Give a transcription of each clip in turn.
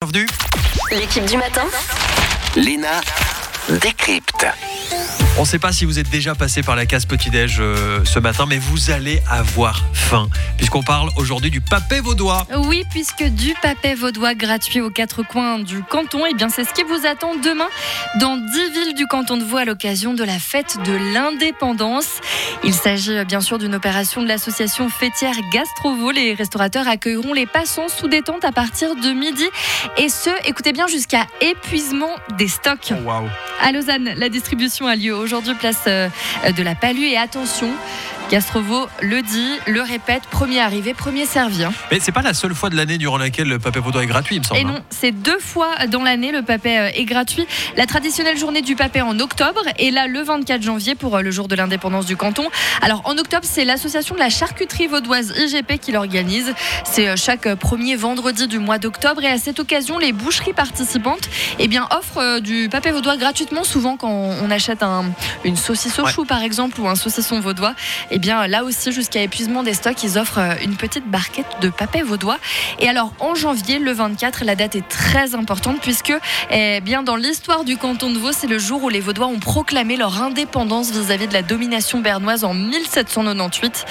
bienvenue. L'équipe du matin, Léna décrypte. On ne sait pas si vous êtes déjà passé par la case petit-déj ce matin, mais vous allez avoir faim, puisqu'on parle aujourd'hui du papé vaudois. Oui, puisque du papé vaudois gratuit aux 4 coins du canton, eh bien c'est ce qui vous attend demain dans 10 villes du canton de Vaud à l'occasion de la fête de l'indépendance. Il s'agit bien sûr d'une opération de l'association fêtière Gastrovaud. Les restaurateurs accueilleront les passants sous détente à partir de midi, et ce, écoutez bien, jusqu'à épuisement des stocks. Oh, waouh. À Lausanne, la distribution a lieu aujourd'hui place de la Palue, et attention, Gastrovaud le dit, le répète, premier arrivé, premier servi. Mais c'est pas la seule fois de l'année durant laquelle le papé vaudois est gratuit, il me semble. Et non, c'est 2 fois dans l'année le papé est gratuit. La traditionnelle journée du papé en octobre, et là le 24 janvier pour le jour de l'indépendance du canton. Alors en octobre, c'est l'association de la charcuterie vaudoise IGP qui l'organise. C'est chaque premier vendredi du mois d'octobre, et à cette occasion, les boucheries participantes offrent du papé vaudois gratuitement. Souvent quand on achète une saucisse au chou par exemple, ou un saucisson vaudois, et bien là aussi, jusqu'à épuisement des stocks, ils offrent une petite barquette de papé vaudois. Et alors en janvier, le 24, la date est très importante, puisque bien dans l'histoire du canton de Vaud, c'est le jour où les Vaudois ont proclamé leur indépendance vis-à-vis de la domination bernoise en 1798.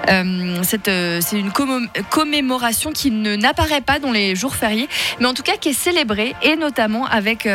C'est une commémoration qui n'apparaît pas dans les jours fériés, mais en tout cas qui est célébrée, et notamment avec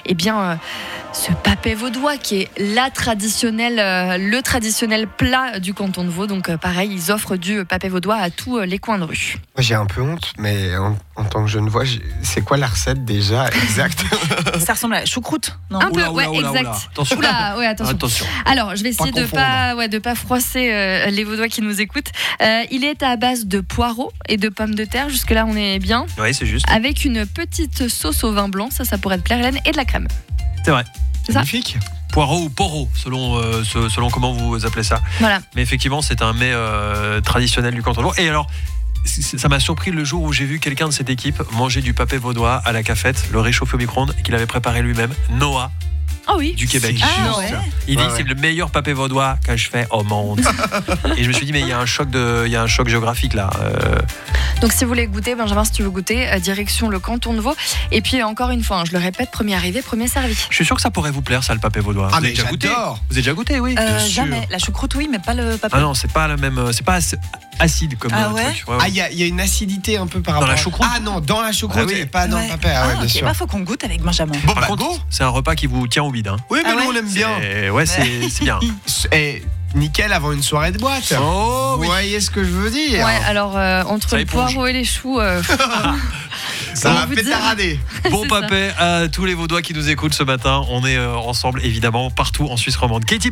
ce papé vaudois qui est le traditionnel plat du canton de Vaud. Donc pareil, ils offrent du papé vaudois à tous les coins de rue. Moi, j'ai un peu honte, mais en tant que Genevois, c'est quoi la recette déjà exacte? Ça ressemble à la choucroute, non? Un peu, Oula, ouais, oula, exact. oula. Attention. Oula, ouais, attention. Alors, je vais essayer de pas froisser les Vaudois qui nous écoutent. Il est à base de poireaux et de pommes de terre. Jusque-là, on est bien. Oui, c'est juste. Avec une petite sauce au vin blanc, ça pourrait te plaire, Hélène, et de la crème. C'est vrai. C'est ça? Magnifique. Poireau ou poro, selon comment vous appelez ça. Voilà. Mais effectivement, c'est un mets traditionnel du canton de Vaud. Et alors, ça m'a surpris le jour où j'ai vu quelqu'un de cette équipe manger du papé vaudois à la cafette, le réchauffer au micro-ondes, et qu'il avait préparé lui-même. Noah, Ah oui. du Québec. Ah ouais. Il dit Ouais, c'est le meilleur papé vaudois que je fais au monde. Et je me suis dit mais il y a un choc géographique là. Donc si vous voulez goûter, Benjamin, si tu veux goûter, direction le canton de Vaud. Et puis encore une fois, je le répète, premier arrivé, premier servi. Je suis sûr que ça pourrait vous plaire ça, le papé vaudois. Ah, Vous mais avez déjà goûté? j'adore. Vous avez déjà goûté, oui. sûr. Jamais. La choucroute, oui, mais pas le papé. Ah non, c'est pas le même, c'est pas assez acide comme Ah ouais? truc. Ouais, Ah, ouais. il y a une acidité un peu par Dans rapport la choucroute? Ah non, dans la choucroute, Ah oui. et pas dans le papé. Ah ouais, bien ok. sûr. Bah, faut qu'on goûte avec Benjamin. Bon, Par bah, contre, go. c'est un repas qui vous tient au bide. Hein. Oui, mais Ah nous, ouais. on aime bien. C'est bien. Et nickel avant une soirée de boîte. Oh Vous oui. voyez ce que je veux dire? Ouais, alors entre Ça le éponge. poireau et les choux, Ça comment va vous dire pétarader. Bon C'est ça. papé à tous les Vaudois qui nous écoutent ce matin. On est ensemble évidemment partout en Suisse romande. Katy